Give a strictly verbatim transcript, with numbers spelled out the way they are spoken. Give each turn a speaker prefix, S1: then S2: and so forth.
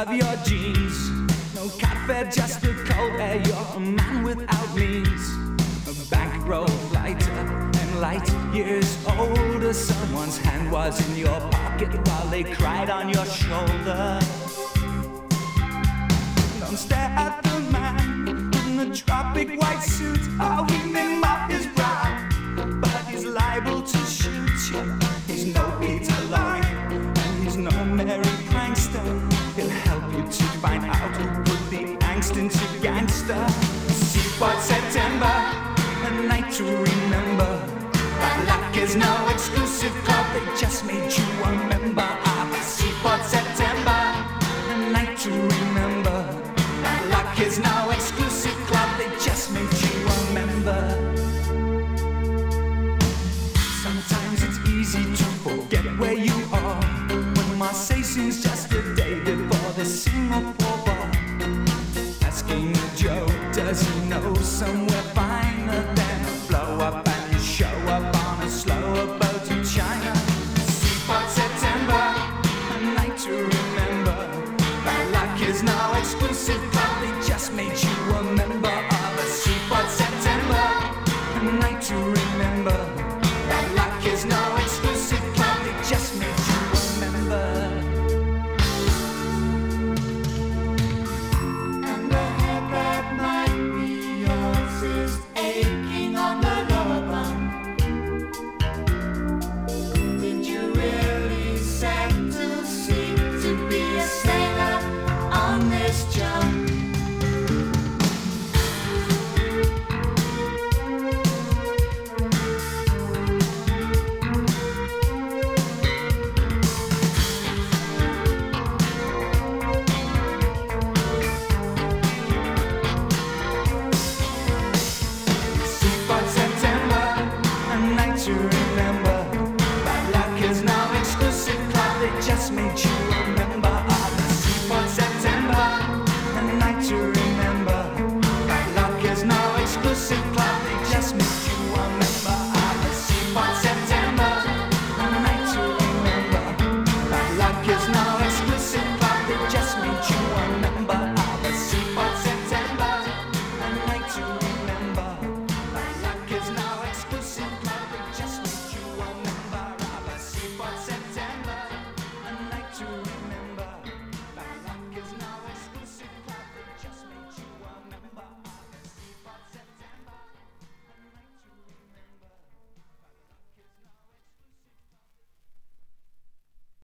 S1: of your jeans. No cafe, just the cold air. You're a man without means. A bankroll lighter and light years older. Someone's hand was in your pocket while they cried on your shoulder. Don't stare at the man in the tropic white suit. Oh, he may mop his brow, but he's liable to shoot you. He's no Peter Lorre, and he's no Mary Prankster. He'll help you to find out who put the angst into gangster. Seaport September, a night to remember. Bad luck is no exclusive club, they just made you a member. Ah, Seaport September, a night to remember. Bad luck is no exclusive club, they just made you a member. Sometimes it's easy to forget where you are, when Marseille seems just a day before the Singapore bar. Asking Joe, does he know somewhere finer than a blow up and you show up on a slower boat to China? Seaport September, a night to remember. Bad luck is no exclusive club, they just made you a member of a Seaport September, a night to remember. Bad luck is no exclusive club, they just made you a member. And the head that might be yours is aching on the lower bunk. Did you really set to sea to be a sailor on this jump? Seaport September, a night to remember. Bad luck is no exclusive club, they just made you a member of the Seaport September, a night to remember. Bad luck is no exclusive club, they just made you a member.